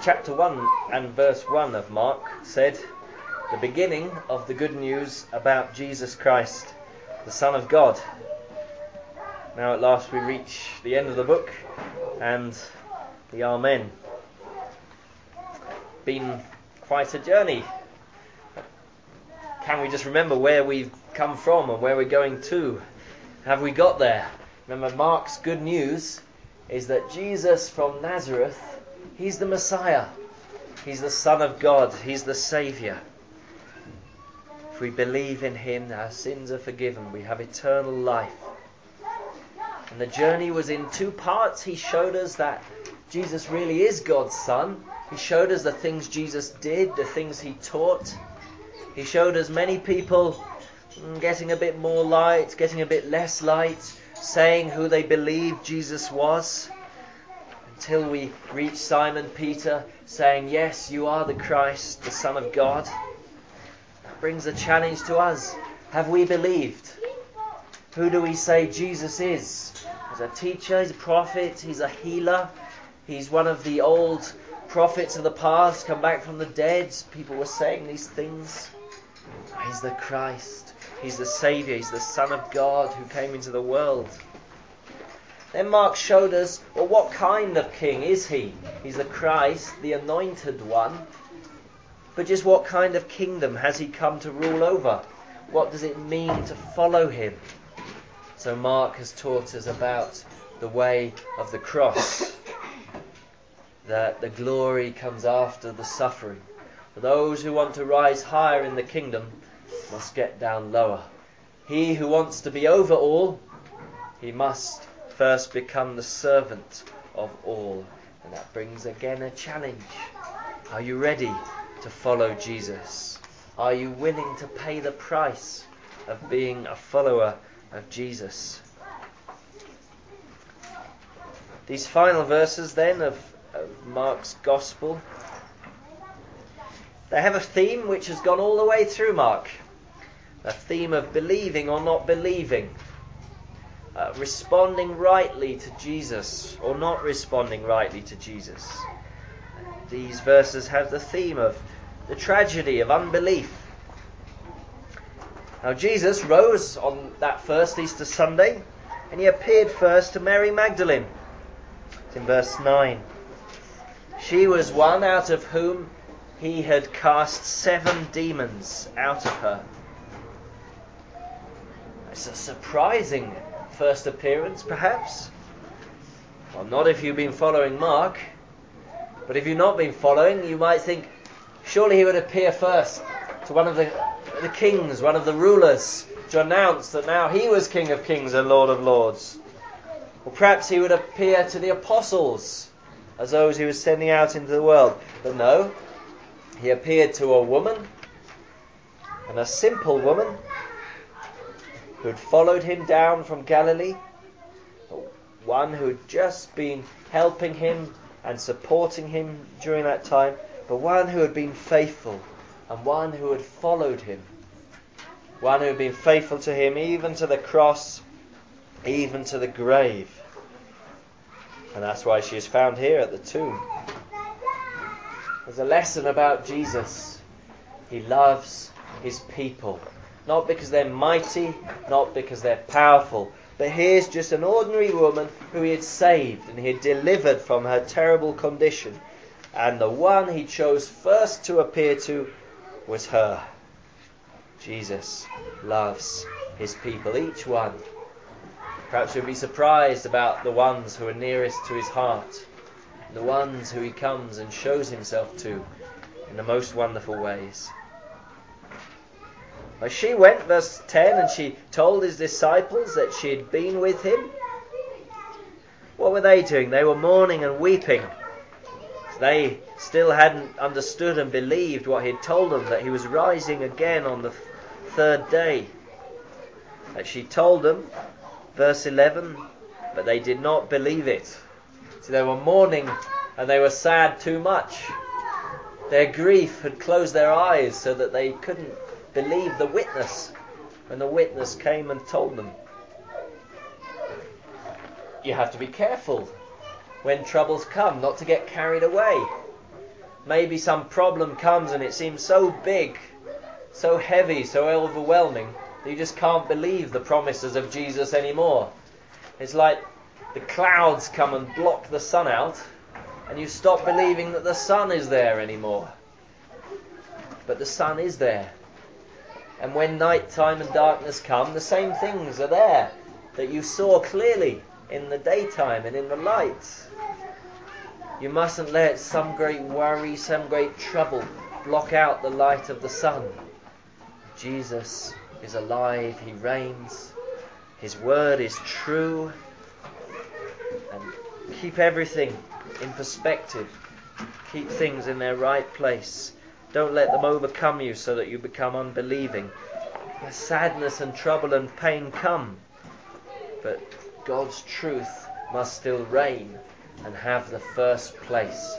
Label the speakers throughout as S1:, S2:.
S1: chapter 1 and verse 1 of Mark said, the beginning of the good news about Jesus Christ, the Son of God. Now at last we reach the end of the book and the Amen. Been quite a journey. Can we just remember where we've come from and where we're going to? Have we got there? Remember, Mark's good news is that Jesus from Nazareth, he's the Messiah. He's the Son of God. He's the Saviour. If we believe in him, our sins are forgiven. We have eternal life. And the journey was in two parts. He showed us that Jesus really is God's Son. He showed us the things Jesus did, the things he taught. He showed us many people getting a bit more light, getting a bit less light, saying who they believed Jesus was, until we reach Simon Peter saying, yes, you are the Christ, the Son of God. That brings a challenge to us. Have we believed? Who do we say Jesus is? He's a teacher, he's a prophet, he's a healer. He's one of the old prophets of the past, come back from the dead. People were saying these things. He's the Christ. He's the Saviour. He's the Son of God who came into the world. Then Mark showed us, well, what kind of king is he? He's the Christ, the anointed one. But just what kind of kingdom has he come to rule over? What does it mean to follow him? So Mark has taught us about the way of the cross. That the glory comes after the suffering. For those who want to rise higher in the kingdom must get down lower. He who wants to be over all, he must first become the servant of all. And that brings again a challenge. Are you ready to follow Jesus? Are you willing to pay the price of being a follower of Jesus? These final verses then of Mark's Gospel, they have a theme which has gone all the way through Mark. A theme of believing or not believing. Responding rightly to Jesus or not responding rightly to Jesus. These verses have the theme of the tragedy of unbelief. Now Jesus rose on that first Easter Sunday and he appeared first to Mary Magdalene. It's in verse 9. She was one out of whom he had cast 7 demons out of her. It's a surprising first appearance, perhaps. Well, not if you've been following Mark. But if you've not been following, you might think, surely he would appear first to one of the kings, one of the rulers, to announce that now he was King of Kings and Lord of Lords. Or perhaps he would appear to the apostles, as those he was sending out into the world. But no, he appeared to a woman, and a simple woman, who had followed him down from Galilee, one who had just been helping him and supporting him during that time, but one who had been faithful, and one who had followed him, one who had been faithful to him even to the cross, even to the grave. And that's why she is found here at the tomb. There's a lesson about Jesus. He loves his people. Not because they're mighty, not because they're powerful. But here's just an ordinary woman who he had saved and he had delivered from her terrible condition. And the one he chose first to appear to was her. Jesus loves his people, each one. Perhaps you'll be surprised about the ones who are nearest to his heart, the ones who he comes and shows himself to in the most wonderful ways. But she went, verse 10, and she told his disciples that she had been with him. What were they doing? They were mourning and weeping. They still hadn't understood and believed what he had told them, that he was rising again on the 3rd day. That she told them, verse 11, but they did not believe it. See, they were mourning and they were sad too much. Their grief had closed their eyes so that they couldn't believe the witness when the witness came and told them. You have to be careful when troubles come, not to get carried away. maybe some problem comes and it seems so big, so heavy, so overwhelming, that you just can't believe the promises of Jesus anymore. It's like the clouds come and block the sun out, and you stop believing that the sun is there anymore. But the sun is there. And when night time and darkness come, the same things are there that you saw clearly in the daytime and in the light. You mustn't let some great worry, some great trouble block out the light of the sun. Jesus is alive, he reigns, his word is true, and keep everything in perspective. Keep things in their right place. Don't let them overcome you so that you become unbelieving. The sadness and trouble and pain come, but God's truth must still reign and have the first place.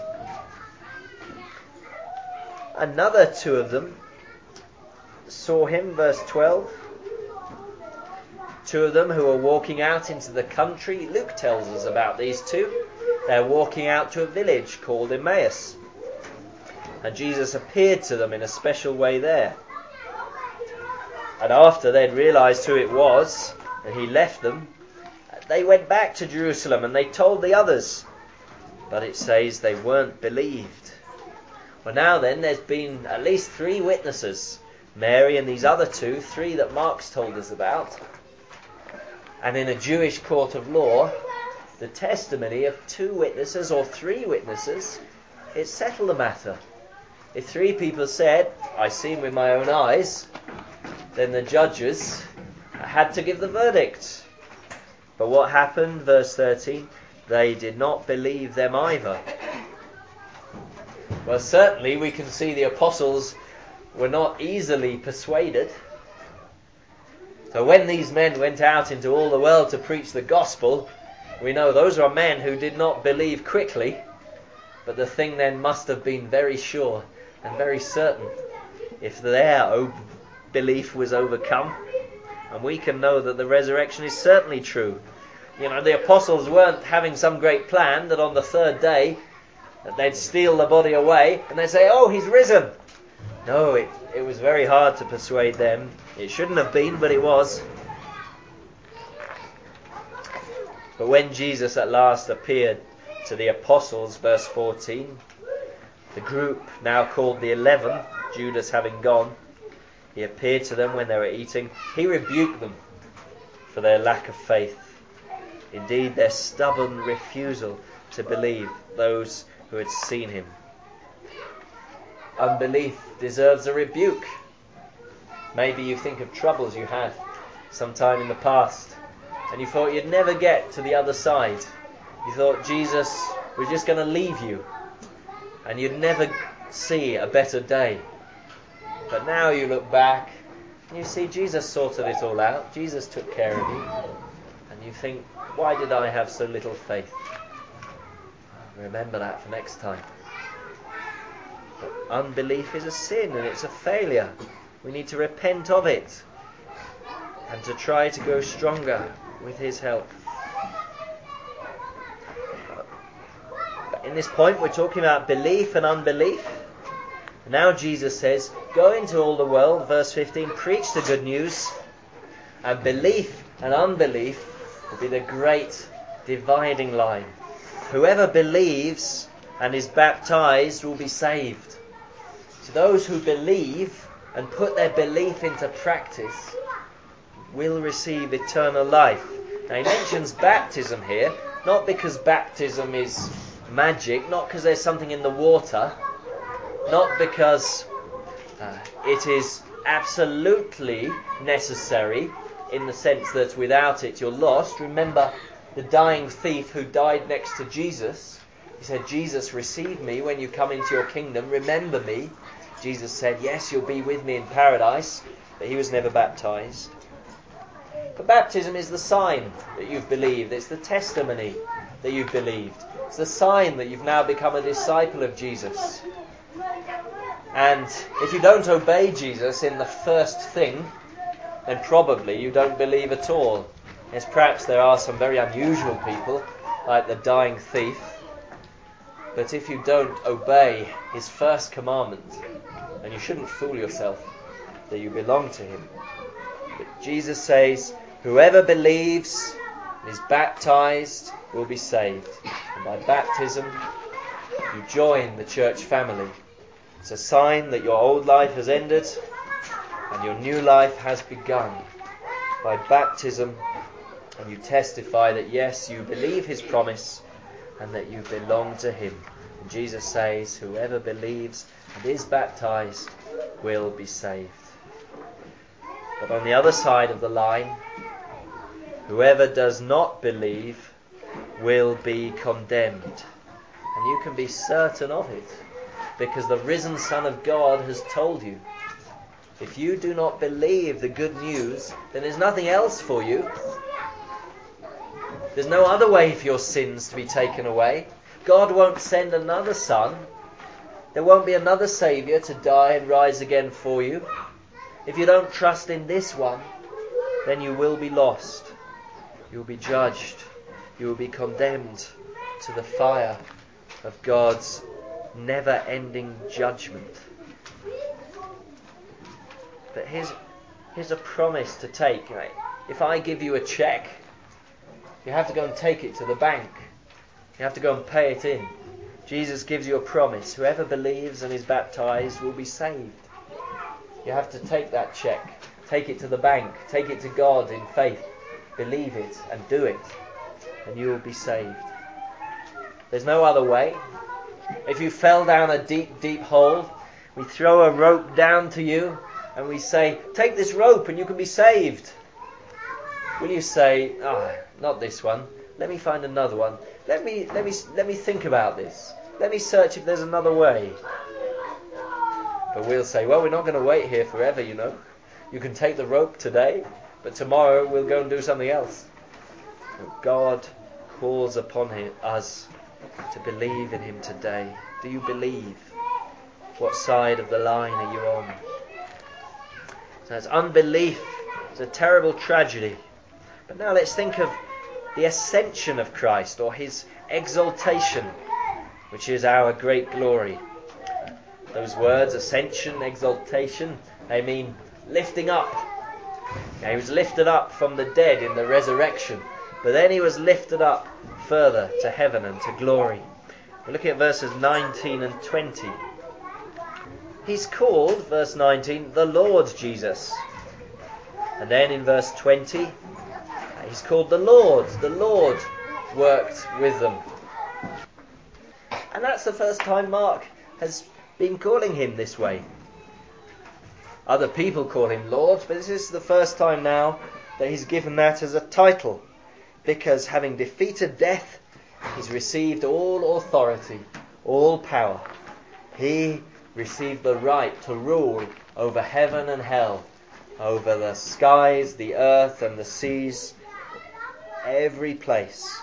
S1: Another two of them saw him, verse 12. Two of them who were walking out into the country. Luke tells us about these two. They're walking out to a village called Emmaus. And Jesus appeared to them in a special way there. And after they'd realised who it was, and he left them, they went back to Jerusalem and they told the others. But it says they weren't believed. Well, now then, there's been at least 3 witnesses. Mary and these other 2, 3 that Mark's told us about. And in a Jewish court of law, the testimony of 2 witnesses or 3 witnesses, it settled the matter. If 3 people said, "I seen with my own eyes," then the judges had to give the verdict. But what happened? Verse 13, they did not believe them either. Well, certainly we can see the apostles were not easily persuaded. So when these men went out into all the world to preach the gospel, we know those are men who did not believe quickly, but the thing then must have been very sure and very certain if their belief was overcome. And we can know that the resurrection is certainly true. You know, the apostles weren't having some great plan that on the 3rd day that they'd steal the body away and they'd say, "Oh, he's risen." No, it was very hard to persuade them. It shouldn't have been, but it was. But when Jesus at last appeared to the apostles, verse 14, the group now called the 11, Judas having gone, he appeared to them when they were eating. He rebuked them for their lack of faith. Indeed, their stubborn refusal to believe those who had seen him. Unbelief deserves a rebuke. Maybe you think of troubles you had sometime in the past, and you thought you'd never get to the other side. You thought Jesus was just going to leave you, and you'd never see a better day. But now you look back, and you see Jesus sorted it all out. Jesus took care of you. And you think, why did I have so little faith? Remember that for next time. But unbelief is a sin and it's a failure. We need to repent of it and to try to go stronger with his help. But in this point we're talking about belief and unbelief. Now Jesus says, go into all the world, verse 15, preach the good news, and belief and unbelief will be the great dividing line. Whoever believes and is baptized will be saved. So those who believe and put their belief into practice will receive eternal life. Now he mentions baptism here, not because baptism is magic, not because there's something in the water, not because it is absolutely necessary in the sense that without it you're lost. Remember the dying thief who died next to Jesus. He said, Jesus, receive me when you come into your kingdom. Remember me. Jesus said, yes, you'll be with me in paradise. But he was never baptized. But baptism is the sign that you've believed. It's the testimony that you've believed. It's the sign that you've now become a disciple of Jesus. And if you don't obey Jesus in the first thing, then probably you don't believe at all. Yes, perhaps there are some very unusual people, like the dying thief. But if you don't obey his first commandment, then you shouldn't fool yourself that you belong to him. But Jesus says, whoever believes and is baptized will be saved. And by baptism, you join the church family. It's a sign that your old life has ended and your new life has begun. By baptism, and you testify that yes, you believe his promise and that you belong to him. And Jesus says, whoever believes and is baptized will be saved. But on the other side of the line, whoever does not believe will be condemned. And you can be certain of it, because the risen Son of God has told you. If you do not believe the good news, then there's nothing else for you. There's no other way for your sins to be taken away. God won't send another Son. There won't be another Saviour to die and rise again for you. If you don't trust in this one, then you will be lost. You will be judged. You will be condemned to the fire of God's never-ending judgment. But here's a promise to take. If I give you a cheque, you have to go and take it to the bank. You have to go and pay it in. Jesus gives you a promise. Whoever believes and is baptized will be saved. You have to take that cheque, take it to the bank, take it to God in faith, believe it and do it, and you will be saved. There's no other way. If you fell down a deep, deep hole, we throw a rope down to you and we say, take this rope and you can be saved. Will you say, not this one. Let me find another one. Let me think about this. Let me search if there's another way. But we'll say, well, we're not going to wait here forever, you know. You can take the rope today, but tomorrow we'll go and do something else. God calls upon us to believe in him today. Do you believe? What side of the line are you on? So it's unbelief. It's a terrible tragedy. But now let's think of the ascension of Christ, or his exaltation, which is our great glory. Those words, ascension, exaltation, they mean lifting up. Now, he was lifted up from the dead in the resurrection, but then he was lifted up further to heaven and to glory. We're looking at verses 19 and 20. He's called, verse 19, the Lord Jesus. And then in verse 20, he's called the Lord. The Lord worked with them. And that's the first time Mark has been calling him this way. Other people call him Lord, but this is the first time now that he's given that as a title, because having defeated death, he's received all authority, all power. He received the right to rule over heaven and hell, over the skies, the earth and the seas, every place.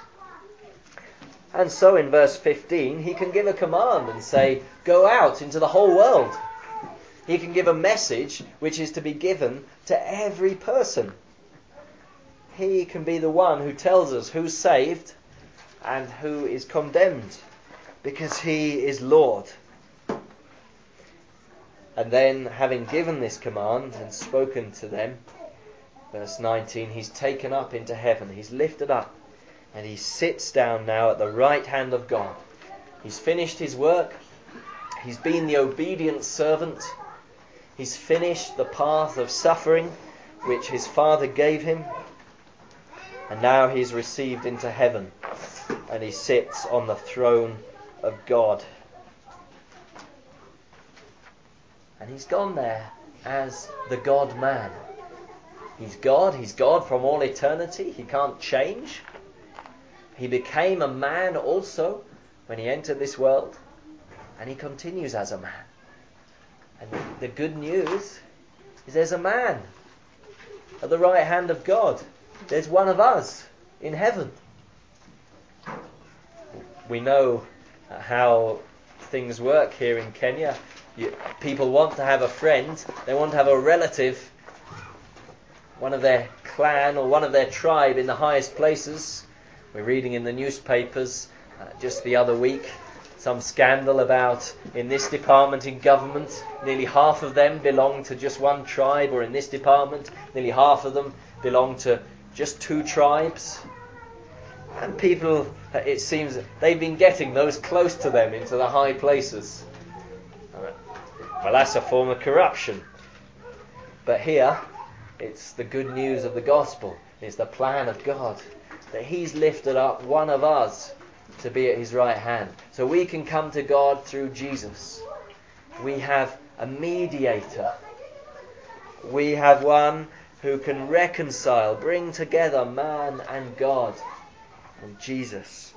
S1: And so in verse 15, he can give a command and say, go out into the whole world. He can give a message which is to be given to every person. He can be the one who tells us who's saved and who is condemned, because he is Lord. And then, having given this command and spoken to them, verse 19, he's taken up into heaven. He's lifted up. And he sits down now at the right hand of God. He's finished his work. He's been the obedient servant. He's finished the path of suffering which his Father gave him. And now he's received into heaven. And he sits on the throne of God. And he's gone there as the God-man. He's God from all eternity. He can't change. He became a man also when he entered this world, and he continues as a man. And the good news is there's a man at the right hand of God. There's one of us in heaven. We know how things work here in Kenya. People want to have a friend, they want to have a relative, one of their clan or one of their tribe in the highest places. We're reading in the newspapers just the other week some scandal about in this department in government, nearly half of them belong to just one tribe, or in this department, nearly half of them belong to just 2 tribes. And people, it seems, they've been getting those close to them into the high places. Well, that's a form of corruption. But here, it's the good news of the gospel. It's the plan of God, that He's lifted up one of us to be at His right hand. So we can come to God through Jesus. We have a mediator. We have one who can reconcile, bring together man and God, and Jesus.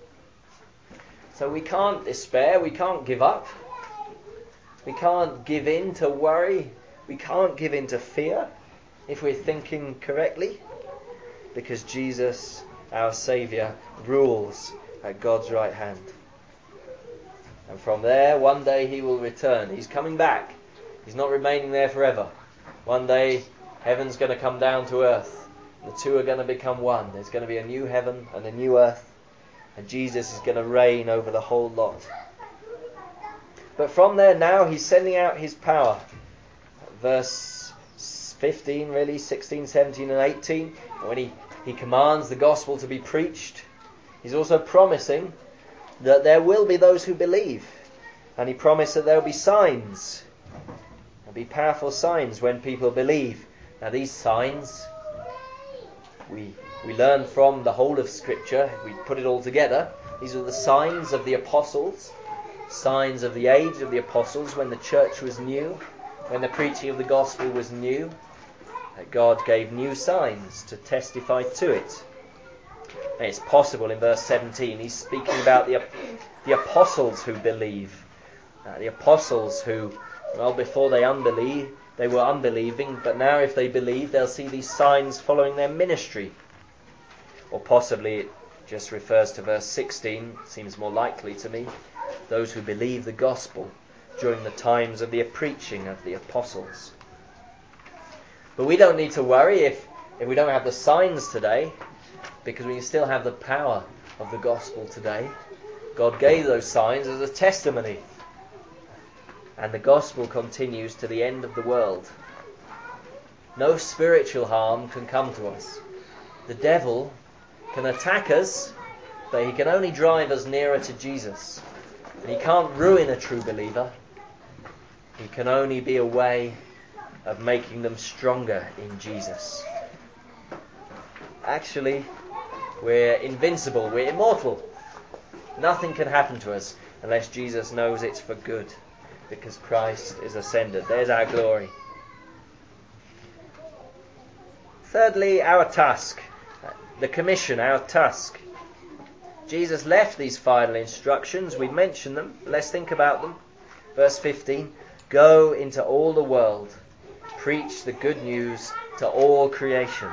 S1: So we can't despair, we can't give up. We can't give in to worry. We can't give in to fear if we're thinking correctly, because Jesus, our Saviour, rules at God's right hand. And from there, one day He will return. He's coming back. He's not remaining there forever. One day, heaven's going to come down to earth. The two are going to become one. There's going to be a new heaven and a new earth. And Jesus is going to reign over the whole lot. But from there now, He's sending out His power. Verse 15, really, 16, 17 and 18. When He commands the gospel to be preached, He's also promising that there will be those who believe. And He promised that there will be signs. There will be powerful signs when people believe. Now these signs, we learn from the whole of Scripture. We put it all together. These are the signs of the apostles. Signs of the age of the apostles, when the church was new, when the preaching of the gospel was new. That God gave new signs to testify to it. And it's possible in verse 17, He's speaking about the apostles who believe. The apostles who, well, before they were unbelieving, but now if they believe, they'll see these signs following their ministry. Or possibly it just refers to verse 16, seems more likely to me, those who believe the gospel during the times of the preaching of the apostles. But we don't need to worry if we don't have the signs today, because we still have the power of the gospel today. God gave those signs as a testimony. And the gospel continues to the end of the world. No spiritual harm can come to us. The devil can attack us, but he can only drive us nearer to Jesus. And he can't ruin a true believer. He can only be a way of making them stronger in Jesus. Actually, we're invincible, we're immortal. Nothing can happen to us unless Jesus knows it's for good, because Christ is ascended. There's our glory. Thirdly, our task. The commission, our task. Jesus left these final instructions. We mentioned them. Let's think about them. Verse 15. Go into all the world. Preach the good news to all creation.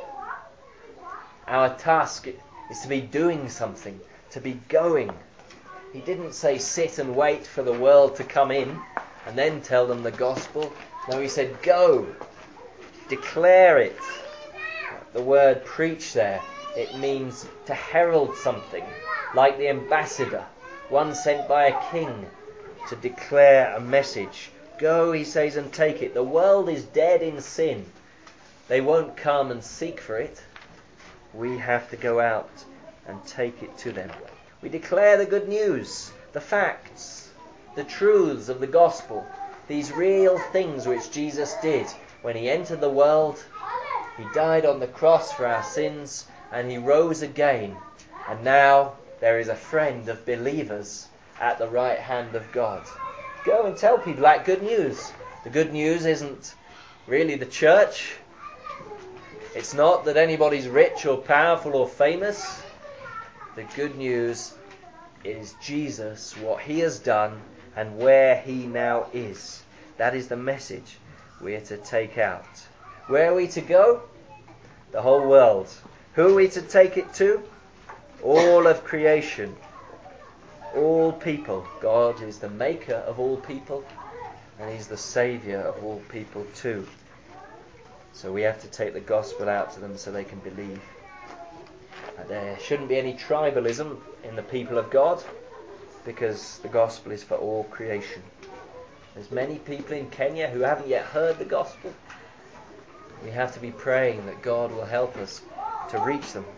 S1: Our task is to be doing something, to be going. He didn't say sit and wait for the world to come in and then tell them the gospel. No, He said go. Declare it. The word preach there, it means to herald something, like the ambassador, one sent by a king to declare a message. Go, He says, and take it. The world is dead in sin. They won't come and seek for it. We have to go out and take it to them. We declare the good news, the facts, the truths of the gospel, these real things which Jesus did when He entered the world. He died on the cross for our sins, and He rose again. And now there is a friend of believers at the right hand of God. Go and tell people that good news. The good news isn't really the church. It's not that anybody's rich or powerful or famous. The good news is Jesus, what He has done, and where He now is. That is the message we are to take out. Where are we to go? The whole world. Who are we to take it to? All of creation. All people. God is the maker of all people, and He's the saviour of all people too. So we have to take the gospel out to them so they can believe. There shouldn't be any tribalism in the people of God. because the gospel is for all creation. There's many people in Kenya who haven't yet heard the gospel. We have to be praying that God will help us to reach them.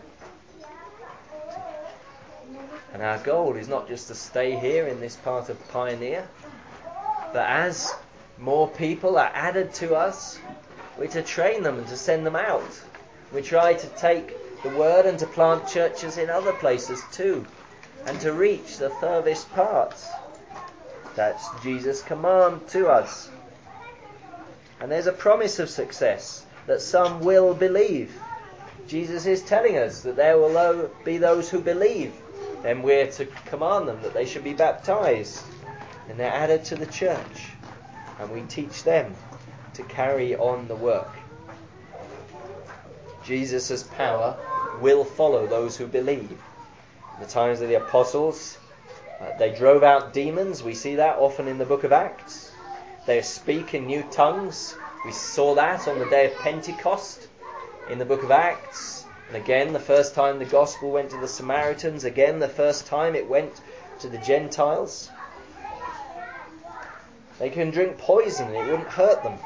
S1: And our goal is not just to stay here in this part of Pioneer, but as more people are added to us, we're to train them and to send them out. We try to take the word and to plant churches in other places too, and to reach the furthest parts. That's Jesus' command to us. And there's a promise of success, that some will believe. Jesus is telling us that there will be those who believe. Then we're to command them that they should be baptized. And they're added to the church. And we teach them to carry on the work. Jesus' power will follow those who believe. In the times of the apostles, they drove out demons. We see that often in the book of Acts. They speak in new tongues. We saw that on the day of Pentecost in the book of Acts. And again, the first time the gospel went to the Samaritans. Again, the first time it went to the Gentiles. They can drink poison and it wouldn't hurt them.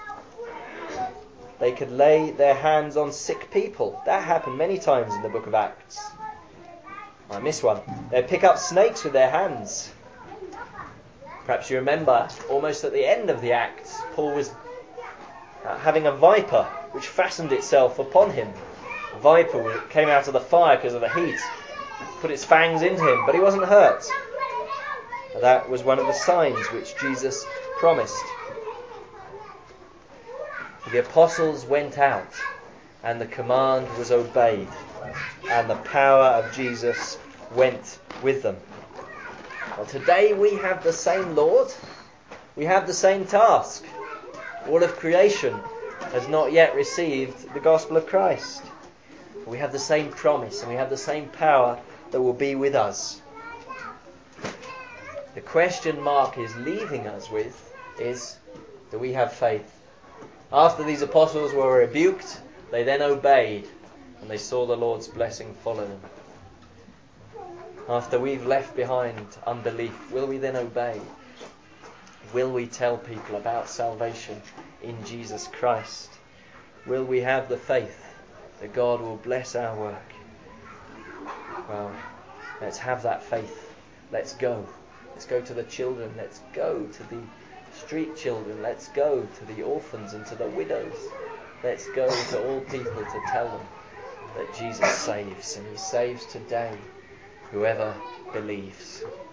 S1: They could lay their hands on sick people. That happened many times in the book of Acts. I missed one. They'd pick up snakes with their hands. Perhaps you remember, almost at the end of the Acts, Paul was having a viper which fastened itself upon him. A viper came out of the fire because of the heat, put its fangs into him, but he wasn't hurt. That was one of the signs which Jesus promised. The apostles went out and the command was obeyed, and the power of Jesus went with them. Well, today we have the same Lord. We have the same task. All of creation has not yet received the gospel of Christ. We have the same promise and we have the same power that will be with us. The question Mark is leaving us with is, do we have faith? After these apostles were rebuked, they then obeyed, and they saw the Lord's blessing follow them. After we've left behind unbelief, will we then obey? Will we tell people about salvation in Jesus Christ? Will we have the faith that God will bless our work? Well, let's have that faith. Let's go. Let's go to the children. Let's go to the street children. Let's go to the orphans and to the widows. Let's go to all people to tell them that Jesus saves, and he saves today whoever believes.